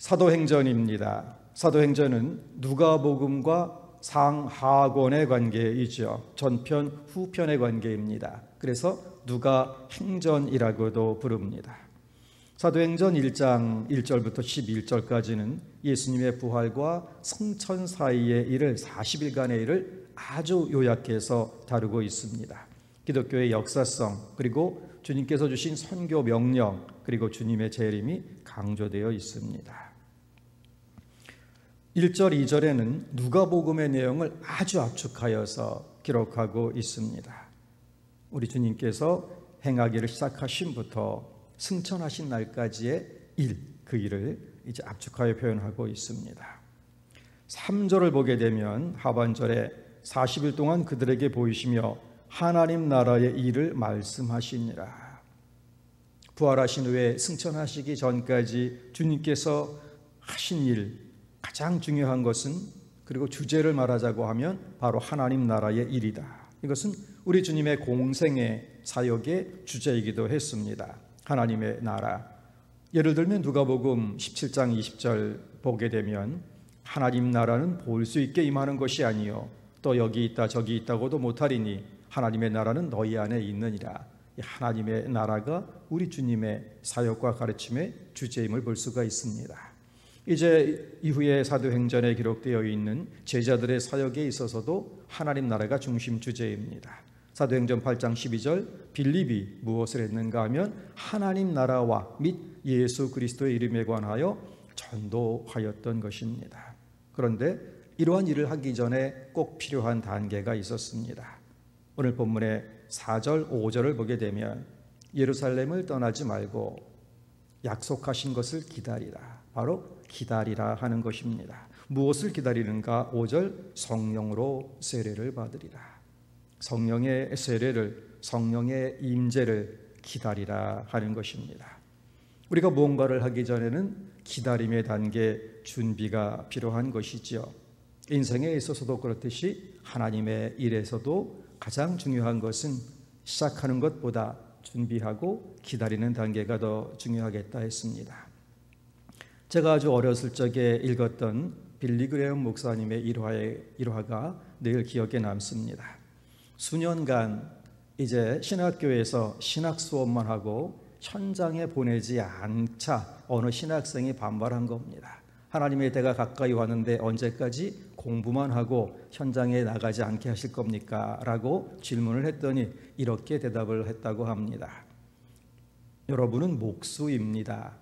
사도행전입니다. 사도행전은 누가복음과 상하권의 관계이죠. 전편, 후편의 관계입니다. 그래서 누가행전이라고도 부릅니다. 사도행전 1장 1절부터 11절까지는 예수님의 부활과 성천 사이의 일을 40일간의 일을 아주 요약해서 다루고 있습니다. 기독교의 역사성, 그리고 주님께서 주신 선교 명령, 그리고 주님의 재림이 강조되어 있습니다. 1절, 2절에는 누가복음의 내용을 아주 압축하여서 기록하고 있습니다. 우리 주님께서 행하기를 시작하심부터 승천하신 날까지의 일, 그 일을 이제 압축하여 표현하고 있습니다. 3절을 보게 되면 하반절에 40일 동안 그들에게 보이시며 하나님 나라의 일을 말씀하시니라. 부활하신 후에 승천하시기 전까지 주님께서 하신 일, 가장 중요한 것은, 그리고 주제를 말하자고 하면 바로 하나님 나라의 일이다. 이것은 우리 주님의 공생의 사역의 주제이기도 했습니다. 하나님의 나라. 예를 들면 누가복음 17장 20절 보게 되면 하나님 나라는 볼 수 있게 임하는 것이 아니요 또 여기 있다 저기 있다고도 못하리니 하나님의 나라는 너희 안에 있느니라. 하나님의 나라가 우리 주님의 사역과 가르침의 주제임을 볼 수가 있습니다. 이제 이후에 사도행전에 기록되어 있는 제자들의 사역에 있어서도 하나님 나라가 중심 주제입니다. 사도행전 8장 12절 빌립이 무엇을 했는가 하면 하나님 나라와 및 예수 그리스도의 이름에 관하여 전도하였던 것입니다. 그런데 이러한 일을 하기 전에 꼭 필요한 단계가 있었습니다. 오늘 본문의 4절, 5절을 보게 되면 예루살렘을 떠나지 말고 약속하신 것을 기다리라. 바로 기다리라 하는 것입니다. 무엇을 기다리는가? 5절 성령으로 세례를 받으리라. 성령의 세례를, 성령의 임재를 기다리라 하는 것입니다. 우리가 무언가를 하기 전에는 기다림의 단계, 준비가 필요한 것이지요. 인생에 있어서도 그렇듯이 하나님의 일에서도 가장 중요한 것은 시작하는 것보다 준비하고 기다리는 단계가 더 중요하겠다 했습니다. 제가 아주 어렸을 적에 읽었던 빌리 그레엄 목사님의 일화가 늘 기억에 남습니다. 수년간 이제 신학교에서 신학 수업만 하고 현장에 보내지 않자 어느 신학생이 반발한 겁니다. 하나님의 때가 가까이 왔는데 언제까지 공부만 하고 현장에 나가지 않게 하실 겁니까? 라고 질문을 했더니 이렇게 대답을 했다고 합니다. 여러분은 목수입니다.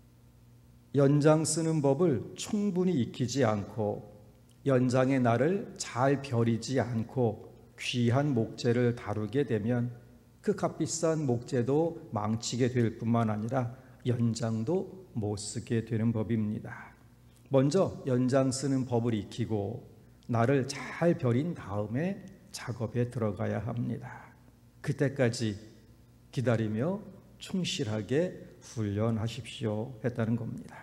연장 쓰는 법을 충분히 익히지 않고 연장의 날을 잘 벼리지 않고 귀한 목재를 다루게 되면 그 값비싼 목재도 망치게 될 뿐만 아니라 연장도 못 쓰게 되는 법입니다. 먼저 연장 쓰는 법을 익히고 날을 잘 벼린 다음에 작업에 들어가야 합니다. 그때까지 기다리며 충실하게 훈련하십시오 했다는 겁니다.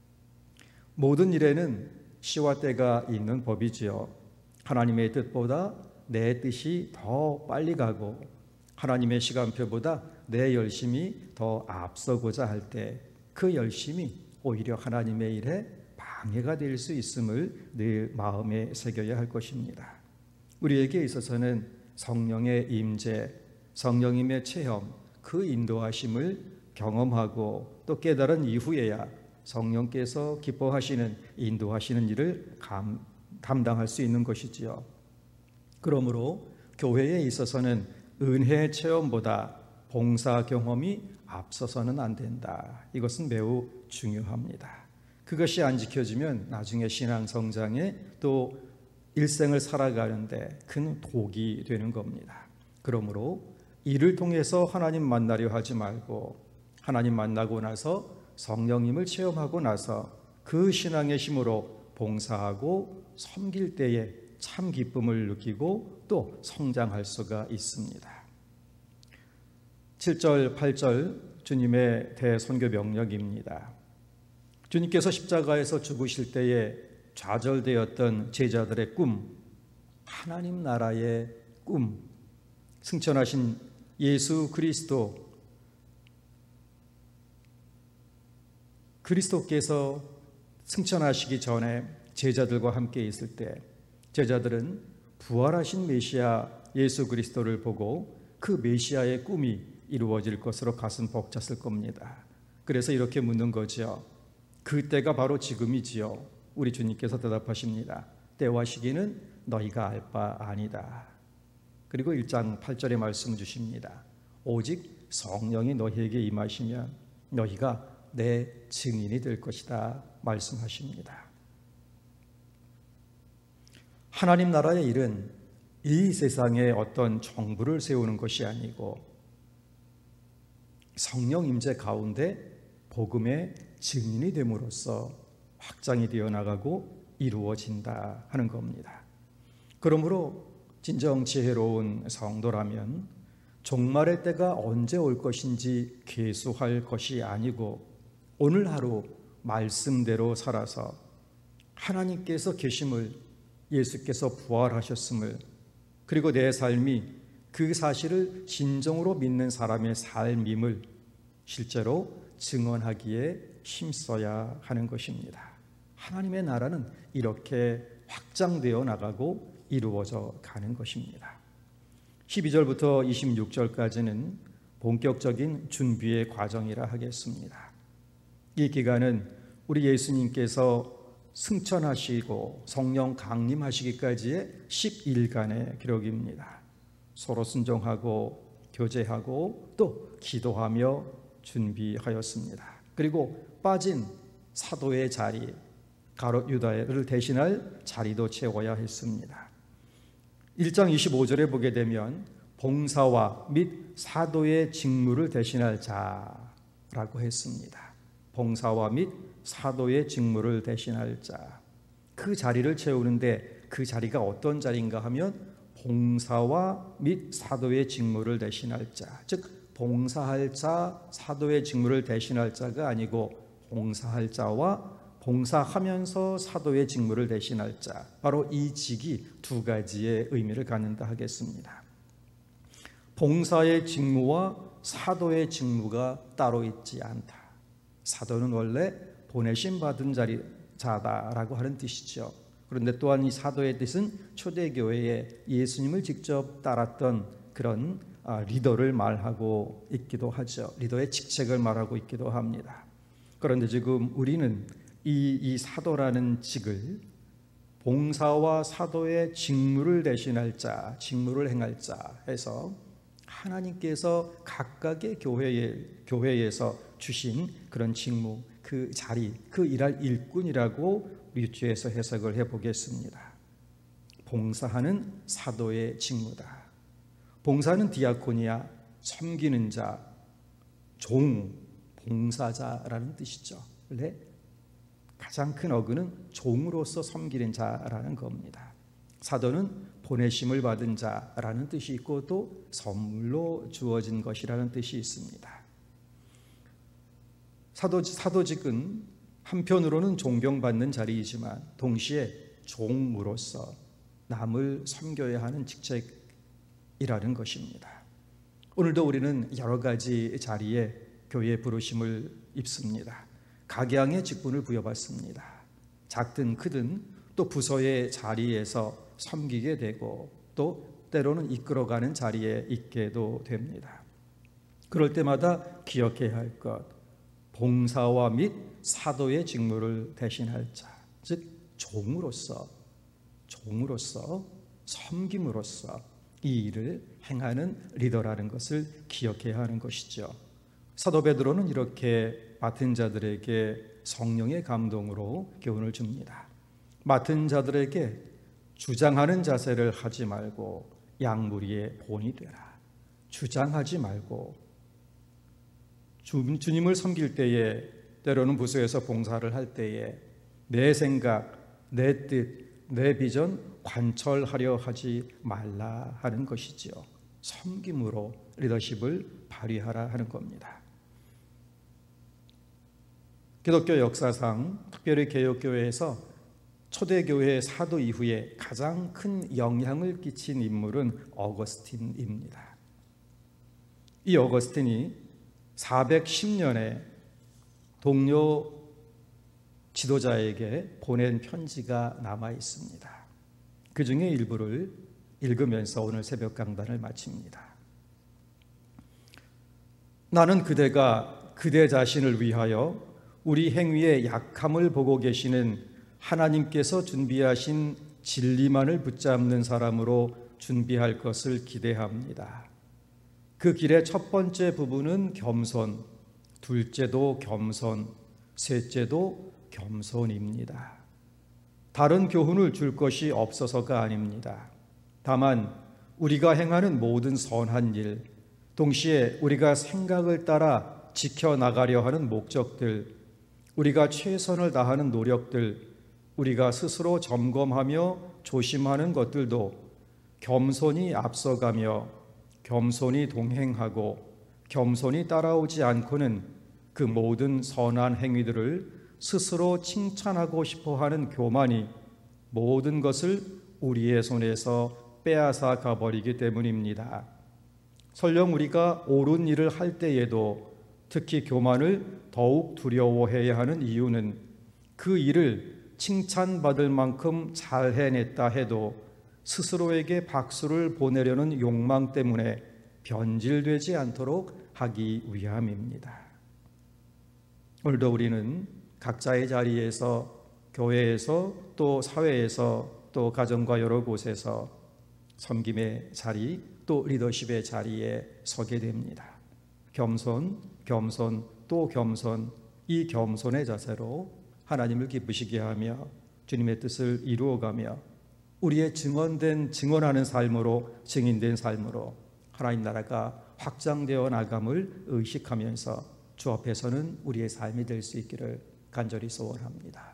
모든 일에는 시와 때가 있는 법이지요. 하나님의 뜻보다 내 뜻이 더 빨리 가고 하나님의 시간표보다 내 열심이 더 앞서고자 할 때 그 열심이 오히려 하나님의 일에 방해가 될 수 있음을 늘 마음에 새겨야 할 것입니다. 우리에게 있어서는 성령의 임재, 성령님의 체험, 그 인도하심을 경험하고 또 깨달은 이후에야 성령께서 기뻐하시는 인도하시는 일을 담당할 수 있는 것이지요. 그러므로 교회에 있어서는 은혜 체험보다 봉사 경험이 앞서서는 안 된다. 이것은 매우 중요합니다. 그것이 안 지켜지면 나중에 신앙 성장에 또 일생을 살아가는데 큰 독이 되는 겁니다. 그러므로 이를 통해서 하나님 만나려 하지 말고 하나님 만나고 나서 성령님을 체험하고 나서 그 신앙의 힘으로 봉사하고 섬길 때에 참 기쁨을 느끼고 또 성장할 수가 있습니다. 7절, 8절 주님의 대선교 명령입니다. 주님께서 십자가에서 죽으실 때에 좌절되었던 제자들의 꿈, 하나님 나라의 꿈, 승천하신 예수 그리스도께서 승천하시기 전에 제자들과 함께 있을 때 제자들은 부활하신 메시아 예수 그리스도를 보고 그 메시아의 꿈이 이루어질 것으로 가슴 벅찼을 겁니다. 그래서 이렇게 묻는 거죠. 그때가 바로 지금이지요. 우리 주님께서 대답하십니다. 때와 시기는 너희가 알 바 아니다. 그리고 1장 8절에 말씀 주십니다. 오직 성령이 너희에게 임하시면 너희가 내 증인이 될 것이다 말씀하십니다. 하나님 나라의 일은 이 세상에 어떤 정부를 세우는 것이 아니고 성령 임재 가운데 복음의 증인이 됨으로써 확장이 되어 나가고 이루어진다 하는 겁니다. 그러므로 진정 지혜로운 성도라면 종말의 때가 언제 올 것인지 계수할 것이 아니고 오늘 하루 말씀대로 살아서 하나님께서 계심을, 예수께서 부활하셨음을, 그리고 내 삶이 그 사실을 진정으로 믿는 사람의 삶임을 실제로 증언하기에 힘써야 하는 것입니다. 하나님의 나라는 이렇게 확장되어 나가고 이루어져 가는 것입니다. 12절부터 26절까지는 본격적인 준비의 과정이라 하겠습니다. 이 기간은 우리 예수님께서 승천하시고 성령 강림하시기까지의 10일간의 기록입니다. 서로 순종하고 교제하고 또 기도하며 준비하였습니다. 그리고 빠진 사도의 자리, 가롯 유다를 대신할 자리도 채워야 했습니다. 1장 25절에 보게 되면 봉사와 및 사도의 직무를 대신할 자라고 했습니다. 봉사와 및 사도의 직무를 대신할 자, 그 자리를 채우는데 그 자리가 어떤 자리인가 하면 봉사와 및 사도의 직무를 대신할 자, 즉 봉사할 자, 사도의 직무를 대신할 자가 아니고 봉사할 자와 봉사하면서 사도의 직무를 대신할 자, 바로 이 직이 두 가지의 의미를 갖는다 하겠습니다. 봉사의 직무와 사도의 직무가 따로 있지 않다. 사도는 원래 보내심 받은 자다라고 하는 뜻이죠. 그런데 또한 이 사도의 뜻은 초대교회에 예수님을 직접 따랐던 그런 리더를 말하고 있기도 하죠. 리더의 직책을 말하고 있기도 합니다. 그런데 지금 우리는 이 사도라는 직을 봉사와 사도의 직무를 대신할 자, 직무를 행할 자 해서 하나님께서 각각의 교회에서 주신 그런 직무, 그 자리, 그 일할 일꾼이라고 유추해서 해석을 해보겠습니다. 봉사하는 사도의 직무다. 봉사는 디아코니아, 섬기는 자, 종, 봉사자라는 뜻이죠. 원래 가장 큰 어근은 종으로서 섬기는 자라는 겁니다. 사도는 보내심을 받은 자라는 뜻이 있고 또 선물로 주어진 것이라는 뜻이 있습니다. 사도직은 한편으로는 존경받는 자리이지만 동시에 종으로서 남을 섬겨야 하는 직책이라는 것입니다. 오늘도 우리는 여러 가지 자리에 교회의 부르심을 입습니다. 각양의 직분을 부여받습니다. 작든 크든 또 부서의 자리에서 섬기게 되고 또 때로는 이끌어가는 자리에 있게도 됩니다. 그럴 때마다 기억해야 할 것, 봉사와 및 사도의 직무를 대신할 자, 즉 종으로서 섬김으로써 이 일을 행하는 리더라는 것을 기억해야 하는 것이죠. 사도 베드로는 이렇게 맡은 자들에게 성령의 감동으로 교훈을 줍니다. 맡은 자들에게 주장하는 자세를 하지 말고 양무리의 본이 되라. 주장하지 말고 주님을 섬길 때에, 때로는 부서에서 봉사를 할 때에 내 생각, 내 뜻, 내 비전 관철하려 하지 말라 하는 것이지요. 섬김으로 리더십을 발휘하라 하는 겁니다. 기독교 역사상 특별히 개혁교회에서 초대교회 사도 이후에 가장 큰 영향을 끼친 인물은 어거스틴입니다. 이 어거스틴이 410년에 동료 지도자에게 보낸 편지가 남아 있습니다. 그 중에 일부를 읽으면서 오늘 새벽 강단을 마칩니다. 나는 그대가 그대 자신을 위하여 우리 행위의 약함을 보고 계시는 하나님께서 준비하신 진리만을 붙잡는 사람으로 준비할 것을 기대합니다. 그 길의 첫 번째 부분은 겸손, 둘째도 겸손, 셋째도 겸손입니다. 다른 교훈을 줄 것이 없어서가 아닙니다. 다만 우리가 행하는 모든 선한 일, 동시에 우리가 생각을 따라 지켜나가려 하는 목적들, 우리가 최선을 다하는 노력들, 우리가 스스로 점검하며 조심하는 것들도 겸손히 앞서가며 겸손히 동행하고 겸손히 따라오지 않고는 그 모든 선한 행위들을 스스로 칭찬하고 싶어하는 교만이 모든 것을 우리의 손에서 빼앗아 가버리기 때문입니다. 설령 우리가 옳은 일을 할 때에도 특히 교만을 더욱 두려워해야 하는 이유는 그 일을 칭찬받을 만큼 잘 해냈다 해도 스스로에게 박수를 보내려는 욕망 때문에 변질되지 않도록 하기 위함입니다. 오늘도 우리는 각자의 자리에서, 교회에서, 또 사회에서, 또 가정과 여러 곳에서 섬김의 자리, 또 리더십의 자리에 서게 됩니다. 겸손, 겸손, 또 겸손, 이 겸손의 자세로 하나님을 기쁘시게 하며 주님의 뜻을 이루어가며 우리의 증언하는 삶으로, 증인된 삶으로 하나님 나라가 확장되어 나감을 의식하면서 주 앞에서는 우리의 삶이 될 수 있기를 간절히 소원합니다.